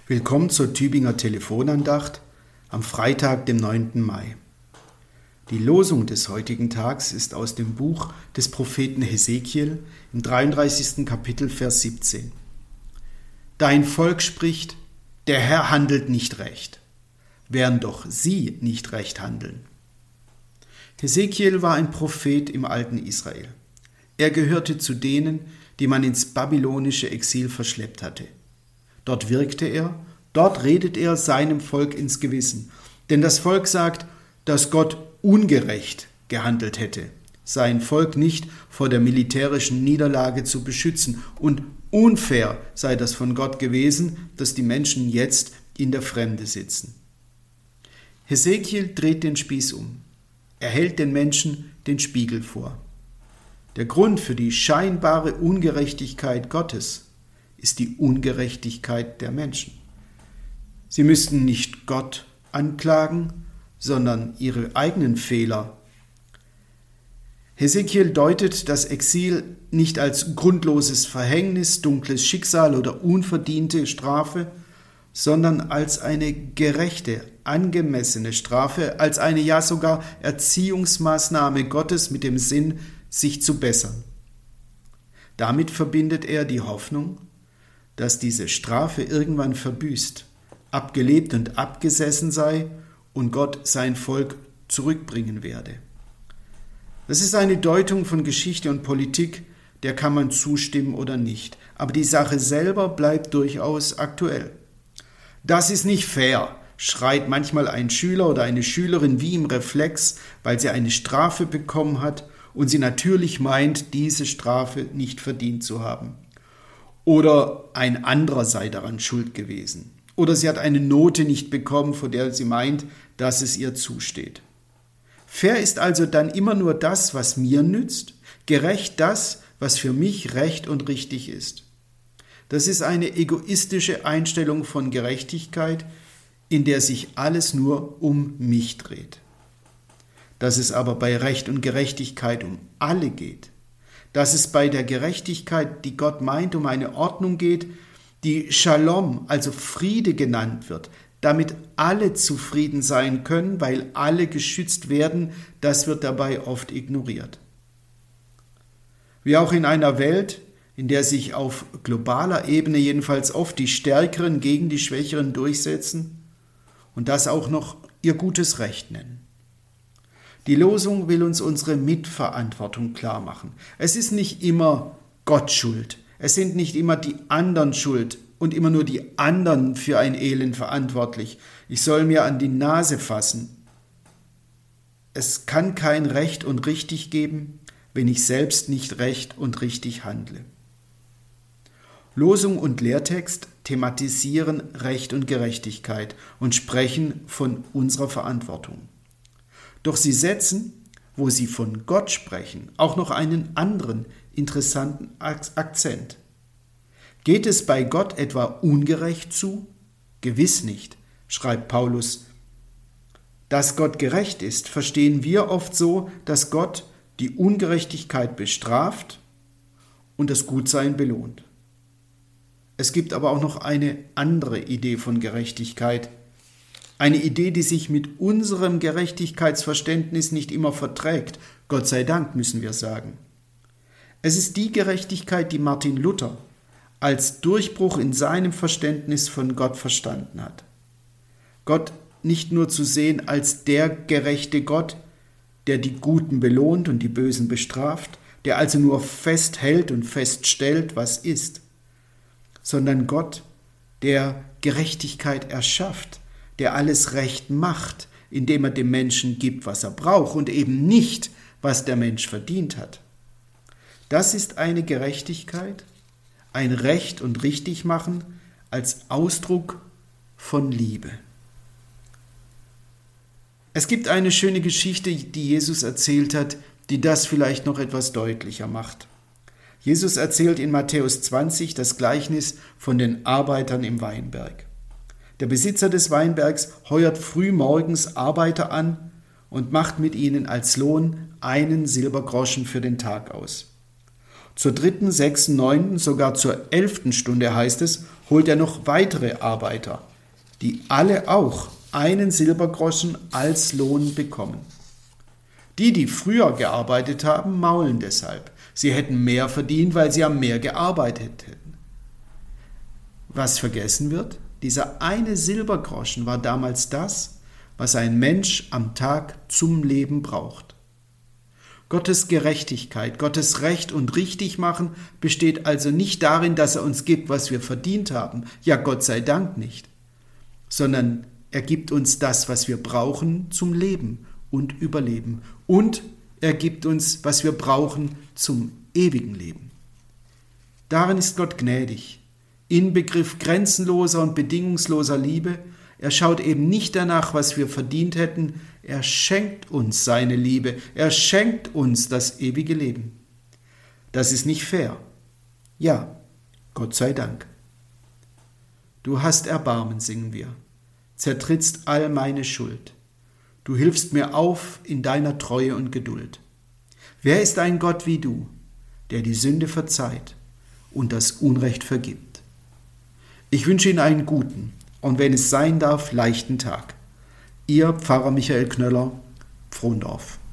Willkommen zur Tübinger Telefonandacht am Freitag, dem 9. Mai. Die Losung des heutigen Tags ist aus dem Buch des Propheten Hesekiel im 33. Kapitel, Vers 17. Dein Volk spricht, der Herr handelt nicht recht, während doch sie nicht recht handeln. Hesekiel war ein Prophet im alten Israel. Er gehörte zu denen, die man ins babylonische Exil verschleppt hatte. Dort wirkte er, dort redet er seinem Volk ins Gewissen. Denn das Volk sagt, dass Gott ungerecht gehandelt hätte, sein Volk nicht vor der militärischen Niederlage zu beschützen. Und unfair sei das von Gott gewesen, dass die Menschen jetzt in der Fremde sitzen. Hesekiel dreht den Spieß um. Er hält den Menschen den Spiegel vor. Der Grund für die scheinbare Ungerechtigkeit Gottes ist die Ungerechtigkeit der Menschen. Sie müssten nicht Gott anklagen, sondern ihre eigenen Fehler. Hesekiel deutet das Exil nicht als grundloses Verhängnis, dunkles Schicksal oder unverdiente Strafe, sondern als eine gerechte, angemessene Strafe, als eine ja sogar Erziehungsmaßnahme Gottes mit dem Sinn, sich zu bessern. Damit verbindet er die Hoffnung, dass diese Strafe irgendwann verbüßt, abgelebt und abgesessen sei und Gott sein Volk zurückbringen werde. Das ist eine Deutung von Geschichte und Politik, der kann man zustimmen oder nicht. Aber die Sache selber bleibt durchaus aktuell. Das ist nicht fair, schreit manchmal ein Schüler oder eine Schülerin wie im Reflex, weil sie eine Strafe bekommen hat und sie natürlich meint, diese Strafe nicht verdient zu haben. Oder ein anderer sei daran schuld gewesen. Oder sie hat eine Note nicht bekommen, von der sie meint, dass es ihr zusteht. Fair ist also dann immer nur das, was mir nützt, gerecht das, was für mich recht und richtig ist. Das ist eine egoistische Einstellung von Gerechtigkeit, in der sich alles nur um mich dreht. Dass es aber bei Recht und Gerechtigkeit um alle geht, dass es bei der Gerechtigkeit, die Gott meint, um eine Ordnung geht, die Shalom, also Friede genannt wird, damit alle zufrieden sein können, weil alle geschützt werden, das wird dabei oft ignoriert. Wie auch in einer Welt, in der sich auf globaler Ebene jedenfalls oft die Stärkeren gegen die Schwächeren durchsetzen und das auch noch ihr gutes Recht nennen. Die Losung will uns unsere Mitverantwortung klar machen. Es ist nicht immer Gott schuld. Es sind nicht immer die anderen schuld und immer nur die anderen für ein Elend verantwortlich. Ich soll mir an die Nase fassen. Es kann kein Recht und richtig geben, wenn ich selbst nicht recht und richtig handle. Losung und Lehrtext thematisieren Recht und Gerechtigkeit und sprechen von unserer Verantwortung. Doch sie setzen, wo sie von Gott sprechen, auch noch einen anderen interessanten Akzent. Geht es bei Gott etwa ungerecht zu? Gewiss nicht, schreibt Paulus. Dass Gott gerecht ist, verstehen wir oft so, dass Gott die Ungerechtigkeit bestraft und das Gutsein belohnt. Es gibt aber auch noch eine andere Idee von Gerechtigkeit, eine Idee, die sich mit unserem Gerechtigkeitsverständnis nicht immer verträgt. Gott sei Dank, müssen wir sagen. Es ist die Gerechtigkeit, die Martin Luther als Durchbruch in seinem Verständnis von Gott verstanden hat. Gott nicht nur zu sehen als der gerechte Gott, der die Guten belohnt und die Bösen bestraft, der also nur festhält und feststellt, was ist, sondern Gott, der Gerechtigkeit erschafft, der alles recht macht, indem er dem Menschen gibt, was er braucht und eben nicht, was der Mensch verdient hat. Das ist eine Gerechtigkeit, ein Recht und Richtigmachen als Ausdruck von Liebe. Es gibt eine schöne Geschichte, die Jesus erzählt hat, die das vielleicht noch etwas deutlicher macht. Jesus erzählt in Matthäus 20 das Gleichnis von den Arbeitern im Weinberg. Der Besitzer des Weinbergs heuert früh morgens Arbeiter an und macht mit ihnen als Lohn 1 Silbergroschen für den Tag aus. Zur 3., 6., 9., sogar zur 11. Stunde heißt es, holt er noch weitere Arbeiter, die alle auch einen Silbergroschen als Lohn bekommen. Die früher gearbeitet haben, maulen deshalb. Sie hätten mehr verdient, weil sie ja mehr gearbeitet hätten. Was vergessen wird? Dieser eine Silbergroschen war damals das, was ein Mensch am Tag zum Leben braucht. Gottes Gerechtigkeit, Gottes Recht und Richtigmachen besteht also nicht darin, dass er uns gibt, was wir verdient haben, ja Gott sei Dank nicht, sondern er gibt uns das, was wir brauchen zum Leben und Überleben, und er gibt uns, was wir brauchen zum ewigen Leben. Darin ist Gott gnädig, Inbegriff grenzenloser und bedingungsloser Liebe. Er schaut eben nicht danach, was wir verdient hätten, er schenkt uns seine Liebe, er schenkt uns das ewige Leben. Das ist nicht fair. Ja, Gott sei Dank. Du hast Erbarmen, singen wir, zertrittst all meine Schuld. Du hilfst mir auf in deiner Treue und Geduld. Wer ist ein Gott wie du, der die Sünde verzeiht und das Unrecht vergibt? Ich wünsche Ihnen einen guten und, wenn es sein darf, leichten Tag. Ihr Pfarrer Michael Knöller, Pfrondorf.